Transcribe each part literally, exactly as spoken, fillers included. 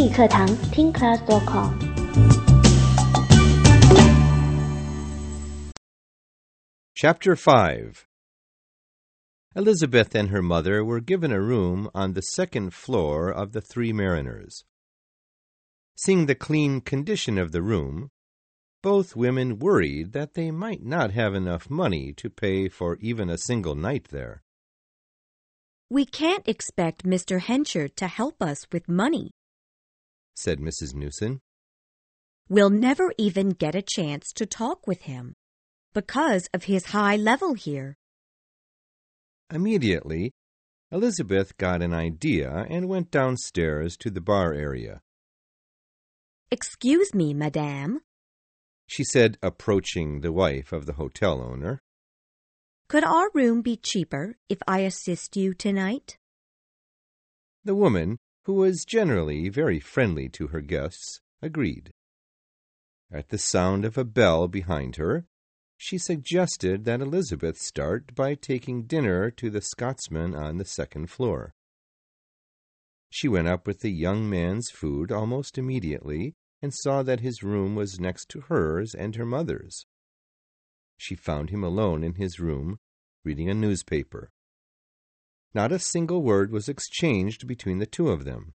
英语课堂听 class dot com。 Chapter five. Elizabeth and her mother were given a room on the second floor of the Three Mariners. Seeing the clean condition of the room, both women worried that they might not have enough money to pay for even a single night there. "We can't expect Mister Henchard to help us with money," said Missus Newson. "We'll never even get a chance to talk with him because of his high level here." Immediately, Elizabeth got an idea and went downstairs to the bar area. "Excuse me, madame," she said, approaching the wife of the hotel owner. "Could our room be cheaper if I assist you tonight?" The woman, who was generally very friendly to her guests, agreed. At the sound of a bell behind her, she suggested that Elizabeth start by taking dinner to the Scotsman on the second floor. She went up with the young man's food almost immediately and saw that his room was next to hers and her mother's. She found him alone in his room, reading a newspaper. Not a single word was exchanged between the two of them.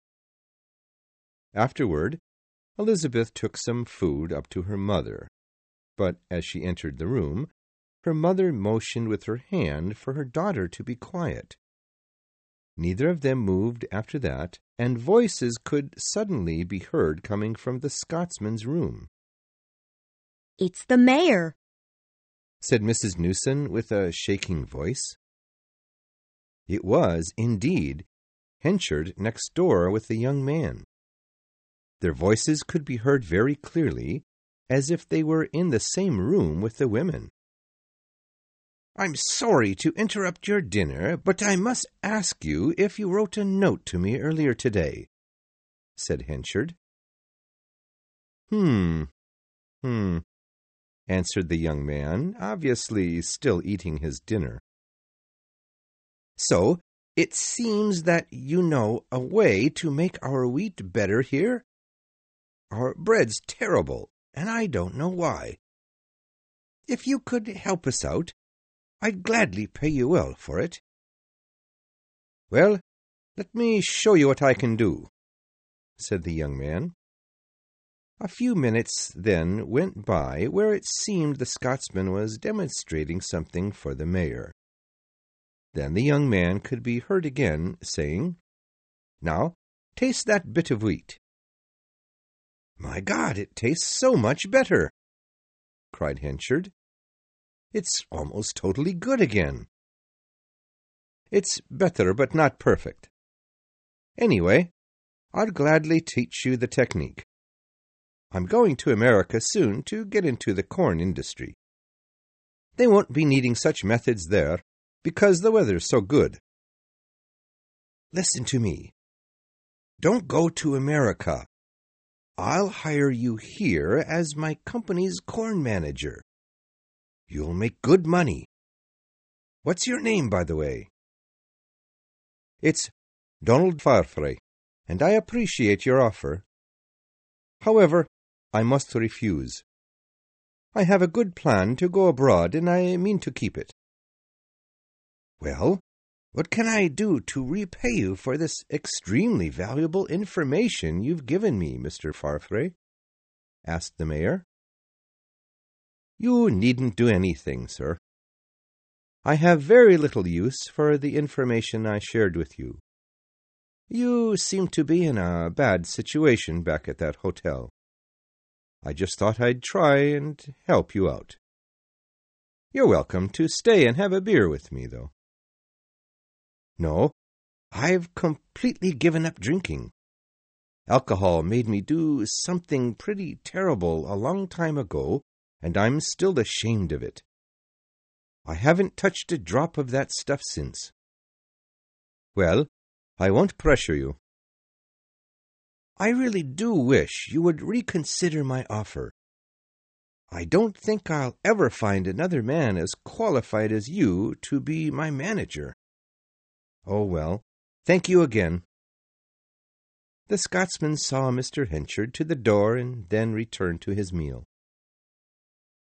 Afterward, Elizabeth took some food up to her mother, but as she entered the room, her mother motioned with her hand for her daughter to be quiet. Neither of them moved after that, and voices could suddenly be heard coming from the Scotsman's room. "It's the mayor," said Missus Newson with a shaking voice. It was, indeed, Henchard next door with the young man. Their voices could be heard very clearly, as if they were in the same room with the women. "I'm sorry to interrupt your dinner, but I must ask you if you wrote a note to me earlier today," said Henchard. Hmm, hmm, answered the young man, obviously still eating his dinner. "So, it seems that you know a way to make our wheat better here? Our bread's terrible, and I don't know why. If you could help us out, I'd gladly pay you well for it." "Well, let me show you what I can do," said the young man. A few minutes then went by where it seemed the Scotsman was demonstrating something for the mayor. Then the young man could be heard again saying, "Now, taste that bit of wheat." "My God, it tastes so much better!" cried Henchard. "It's almost totally good again." "It's better, but not perfect. Anyway, I'd gladly teach you the technique. I'm going to America soon to get into the corn industry. They won't be needing such methods there because the weather's so good. Listen to me. Don't go to America. I'll hire you here as my company's corn manager. You'll make good money. What's your name, by the way?" "It's Donald Farfrae, and I appreciate your offer. However, I must refuse. I have a good plan to go abroad, and I mean to keep it." "Well, what can I do to repay you for this extremely valuable information you've given me, Mister Farfrae?" asked the mayor. "You needn't do anything, sir. I have very little use for the information I shared with you. You seem to be in a bad situation back at that hotel. I just thought I'd try and help you out. You're welcome to stay and have a beer with me, though." "No, I've completely given up drinking. Alcohol made me do something pretty terrible a long time ago, and I'm still ashamed of it. I haven't touched a drop of that stuff since." "Well, I won't pressure you." "I really do wish you would reconsider my offer. I don't think I'll ever find another man as qualified as you to be my manager." "Oh, well, thank you again." The Scotsman saw Mister Henchard to the door and then returned to his meal.